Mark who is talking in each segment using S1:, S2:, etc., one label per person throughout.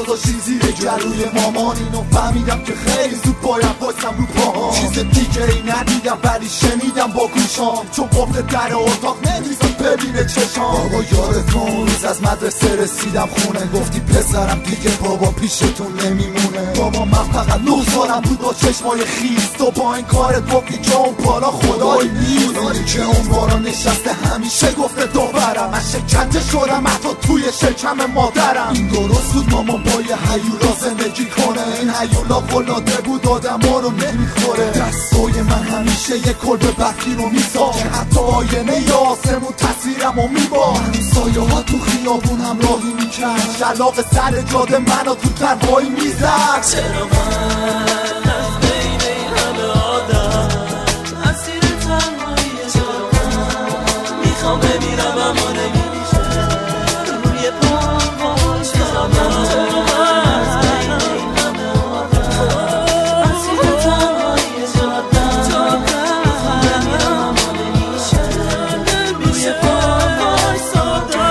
S1: گذاشتی زیر گلوی مامان. اینو فهمیدم که خیلی زود باید باشم رو پاهام. چیز دیگه ای ندیدم ولی شنیدم با گوشام، چون قفل در اتاق نمیزم ببینه چشام. بابا یادتون اون روز از مدرسه رسیدم خونه، گفتی پسرم دیگه بابا پیشتون نمیمونه. بابا من فقط 9 سالم بود با چشمای خیس، تو با این کارت گفتی که اون بالا خدایی نیست. داری که اون بالا نشسته همیشه گفته دوبرم، من شکنجه شدم حتی توی شکم مادرم. این درست بود مامان با یه هیولا زندگی کنه، این هیولا قلاده بود آدما رو نمیخوره. دستای من همیشه یه کلب برفی رو میسا که حتی آینه آسمون تصویرم رو میبا. سایه ها تو خیابون همراهی میکرد، شلاق سر جاده منو تو تنهایی میزد.
S2: چرا من از بین این همه آدم اسیر تنهایی؟ چرا من میخوام بمیرم اما نمیشه روی پام وایسام؟ چرا من از بین این همه آدم اسیر تنهایی؟ چرا من میخوام بمیرم اما نمیشه روی پام وایسادم.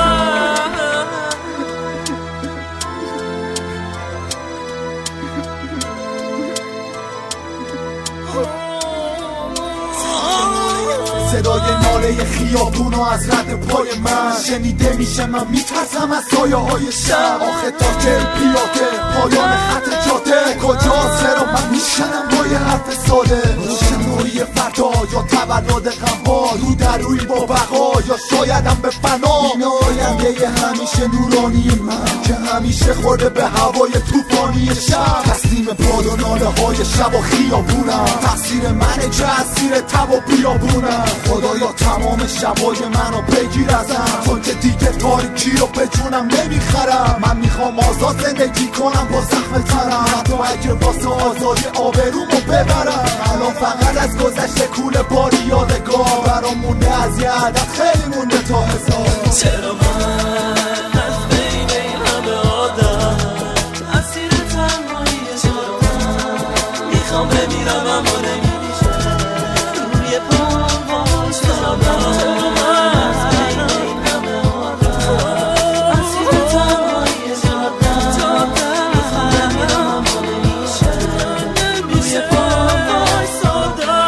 S1: صدای ناله خیابونو از رد پای من شنیده میشه، من میترسم از سایه های شب. آخه تا که پیاده پایان خط جاده کجاست؟ چرا من میشنم با یه حرف ساده؟ روشنایی فردا یا تولد غمها، رو درویی با بقا یا شایدم به فنا. این آینده همیشه نورانی من که همیشه خورده به هوای طوفانی شب. تسلیم باد و ناله های شب و خیابونم، تقصیر منه که اسیر تب و بیابونم. خدایا تمام شبای منو بگیر ازم، چون که دیگه تاریکی رو به جونم نمیخرم. من میخوام آزاد زندگی کنم با زخم تنم، حتی اگه واسه آزادی آبرومو ببرم. الان فقط از گذشته کوله باری یادگار برام مونده، از یه عدد خیلی مونده تا 1000.
S2: چرا من از بین این همه آدم اسیر تنهایی؟ چرا من میخوام بمیرم اما نمیشه روی پام وایسام؟ چرا من از بین این همه آدم اسیر تنهایی؟ چرا من میخوام بمیرم اما نمیشه روی پام وایسادم.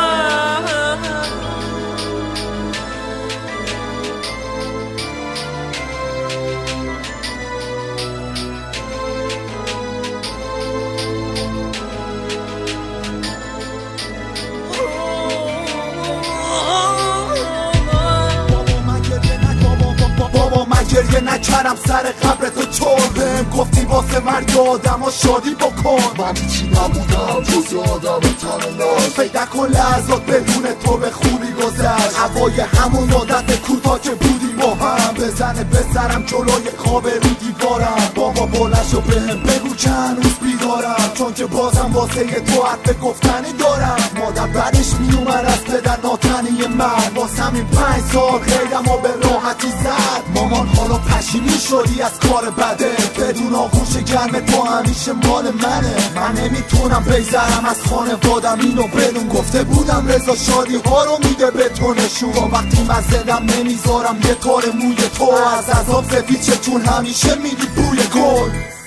S1: بابا من گریه نکردم سر قبر تو، چون بهم گفتی واسه مرگ آدم ها شادی بکن. من هیچی نبودم جز آدم تنلاش، پیدا کن لحظات بدون تو به خوبی گذشت. هوای همون مدت کوتاه که بودیم با هم، بزنه به سرم جلوی خواب رو دیوارم. بابا بلند شو بهم بگو که هنوز بیدارم، چون که بازم واسه تو حرف گفتنی دارم. مادر بعدش میومد از پدر ناتنی من، واسه همین 5 سال غیرم و به راحتی زد. مامان حالا پشیمون شدی از کار بده، بدون آغوش گرم تو همیشه مال منه. من نمیتونم بیزرم از خانوادم، اینو بدون گفته بودم رضا شادی ها رو میده به تو نشون. وقتی من زدم نمیذارم یه تار موی تو از عذاب سفید چه، چون همیشه میدی بوی گل.